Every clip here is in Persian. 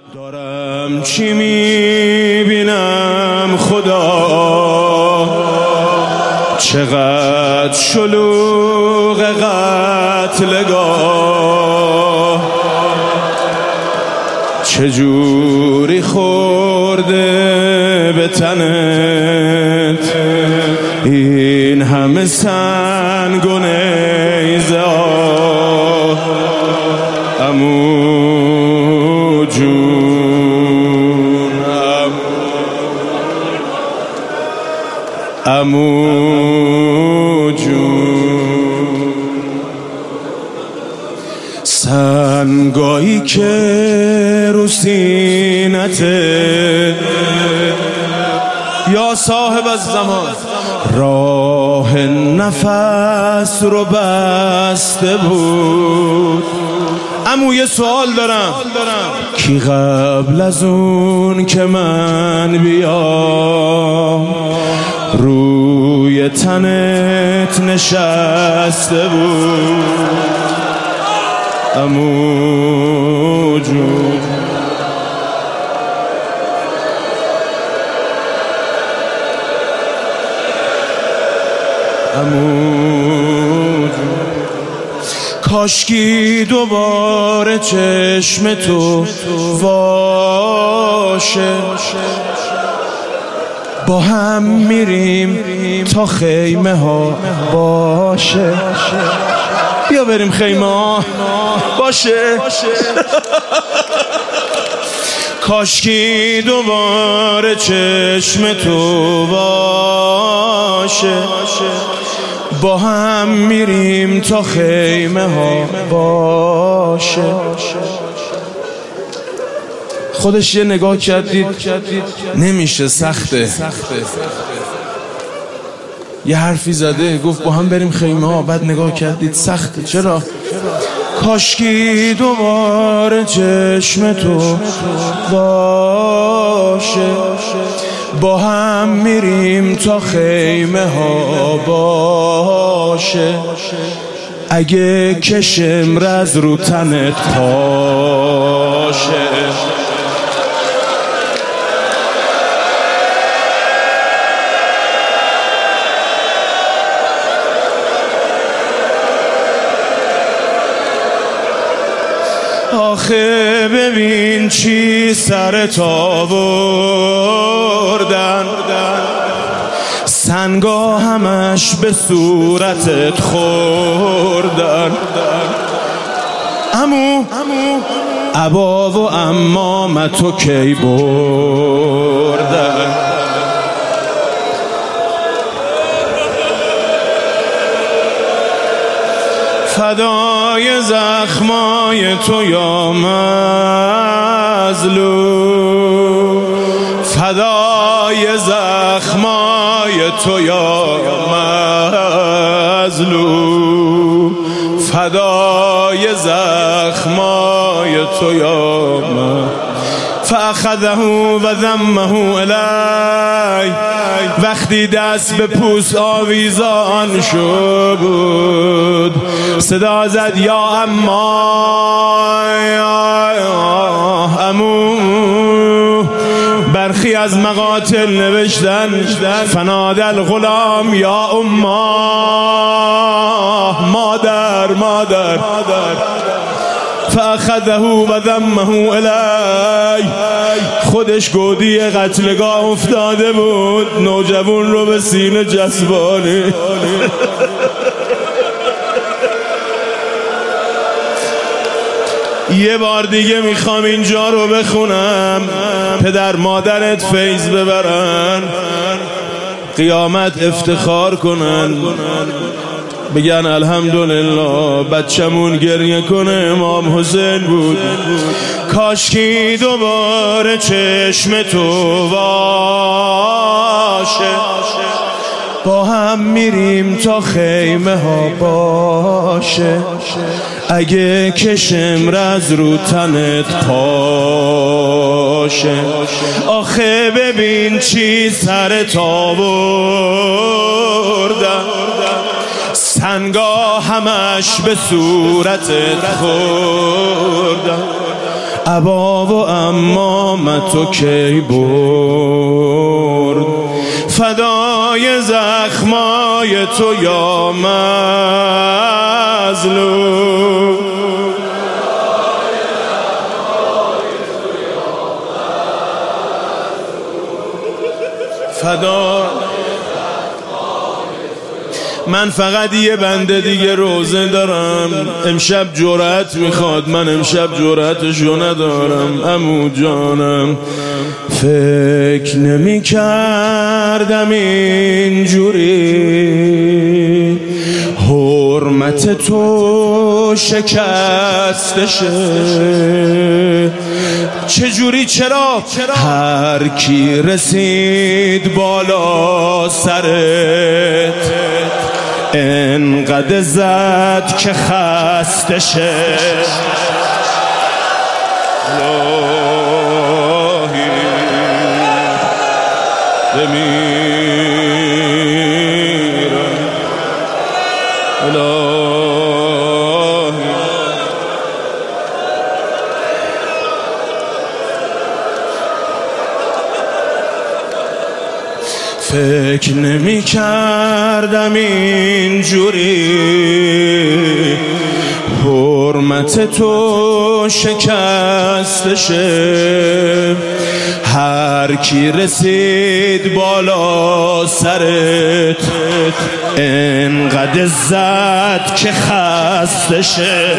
دارم چی میبینم خدا، چقدر شلوغ قتلگاه، چجوری خورده به تنت این همه سنگ و نیزه. عمو جون، عمو جون، سنگایی که رو سینته یا صاحب الزمان راه نفس رو بسته بود. عمو یه سوال دارم، کی قبل از اون که من بیام روی تنت نشسته بود؟ عمو جون، عمو جون، کاشکی دوباره چشم تو واشه، با هم میریم تا خیمه ها باشه. بیا بریم خیمه ها باشه. کاشکی دوباره چشم تو باشه، با هم میریم تا خیمه ها باشه. خودش یه نگاه کردید نمیشه، سخته. یه حرفی زده گفت با هم بریم خیمه ها، بعد نگاه کردید سخته. چرا؟ کاشکی دوباره چشم تو باشه، با هم میریم تا خیمه ها باشه. اگه کشم رز رو تنت پاشه، آخه ببین چی سرت آوردن، سنگا همش به صورتت خوردن. عمو ابا و عمامتو کی بردن؟ فدای زخمای تو یا مظلوم، فدای زخمای تو یا مظلوم، فدای زخمای تو یا مظلوم. فاخذه و ذمه الی، وقتی دست به پوست آویزان شد صدا زد یا عمو. برخی از مقاتل نوشتن فنادى الغلام یا اماه، مادر مادر. فاخذه و ذمه الی، خودش گودی قتلگاه افتاده بود، نوجوان رو به سینه جسبانه. یه بار دیگه میخوام اینجا رو بخونم، پدر مادرت فیض ببرن، قیامت افتخار کنن، بگن الحمدلله بچمون گریه کنه امام حسین بود. کاشکی دوباره چشم تو باشه، با هم میریم تا خیمه ها باشه. اگه کشم رز رو تنت پاشه، آخه ببین چی سرت آوردن، سنگا همش به صورتت خوردن. ابا و عمامتو کی برد، فدای زخمای تو یا مظلوم. فدا من فقط یه بنده دیگه روزه دارم، امشب جرأت میخواد، من امشب جرأتشو ندارم. عمو جانم فکر نمی کردم اینجوری حرمت تو شکسته شه. چجوری؟ چرا؟ هر کی رسید بالا سرت انقدر زد که خسته شه. الهی بمیرم، الهی فکر نمی کردم اینجوری حرمت تو شکسته شه. هر کی رسید بالا سرت انقدر زد که خسته شه.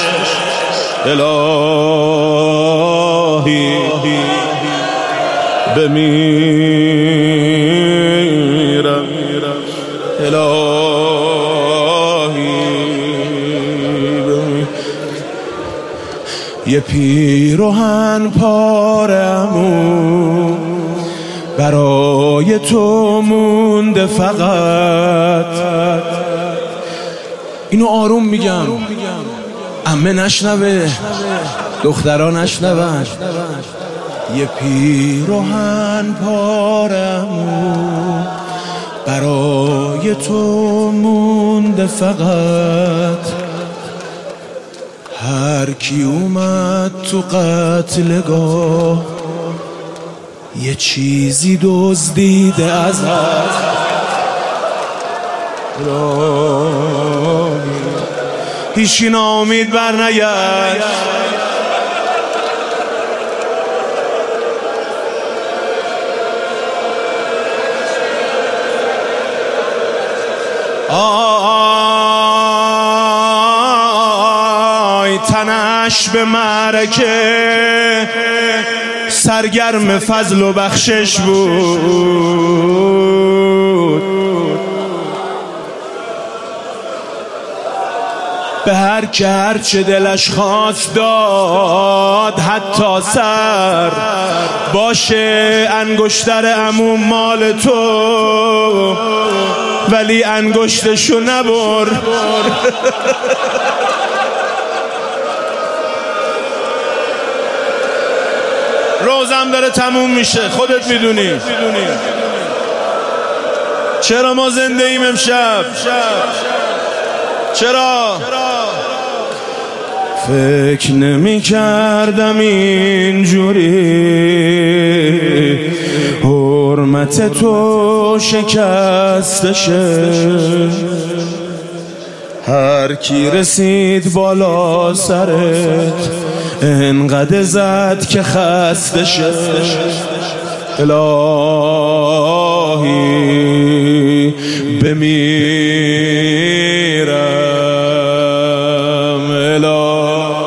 الهی بمیرم، الهی بمیرم. یه پیراهن پارمون برای تو مونده فقط. اینو آروم میگم، عمه نشنوه، دخترا نشنون. یه پیراهن پارمون برای تو مونده فقط. هر کی اومد تو قتلگاه یه چیزی دزدیده ازت. هیچی ناامید بر نگشت. آی تنش به معرکه سرگرم فضل و بخشش بود. به هر که هر چه دلش خواست داد، حتی سر باشه انگشتر عمو مال تو، ولی انگشتشو نبر. روزم داره تموم میشه، خودت میدونی. چرا ما زنده ایم امشب؟ چرا؟ فکر نمی کردم اینجوری حرمت تو شکسته شه. هر کی رسید بالا سرت انقدر زد که خسته شه. الهی بمیرم، الهی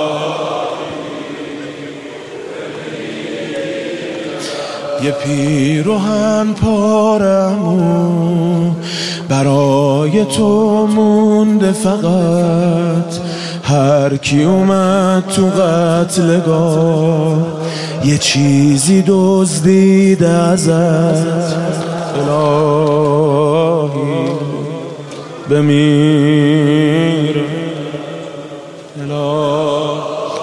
یه پیراهن پارمون برای تو مونده فقط. هر کی اومد تو قتلگاه یه چیزی دزدیده ازت. الهی بمیرم، الهی.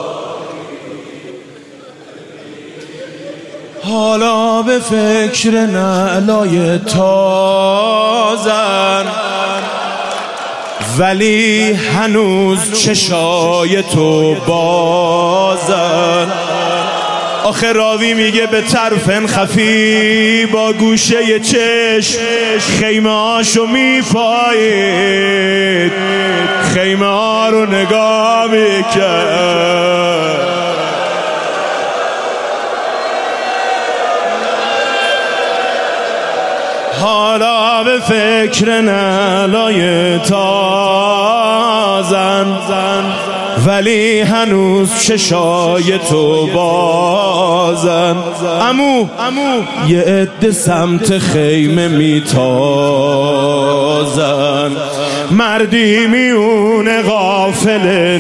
حالا به فکر نعلای تازن، ولی هنوز چشای تو بازن. آخه راوی میگه به طرف خفی با گوشه چشم خیمه هاشو میپایید، خیمه ها رو نگاه میکرد. حالا به فکر نلای تازن، ولی هنوز چشای تو بازن. عمو یه عده سمت خیمه میتازن، مردی میونه غافل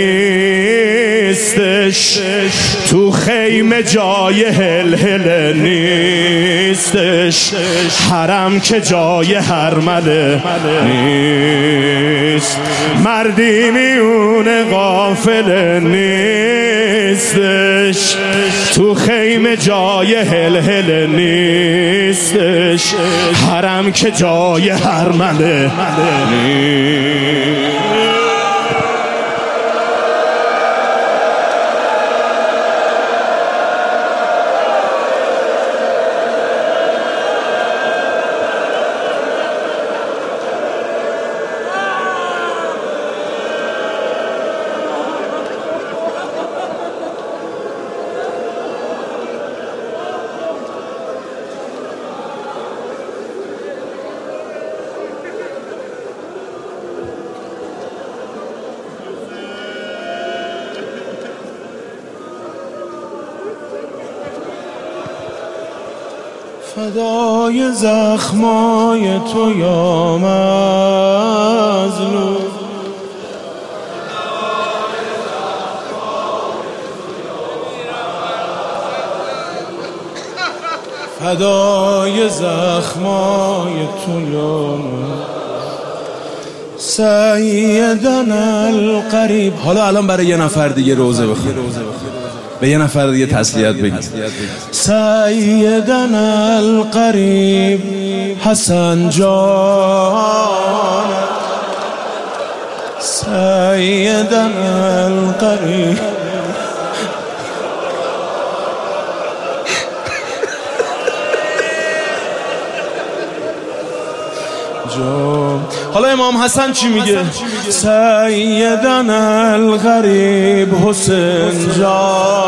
نیستش، تو خیمه جای هلهله نیستش، حرم که جای هرمله نیست. مردی میونه غافل نیستش، تو خیمه جای هلهله نیستش، حرم که جای هرمله نیست. فدای زخمای تو یا مظلوم، فدای زخمای تو یا سیدنا القریب. حالا الان برای یه نفر دیگه روزه بخون، به یه نفر دیگه تسلیت بگید. سیدنا القریب حسن جان، سیدنا القریب جان. حالا امام حسن چی میگه؟ سیدنا الغریب حسین جان،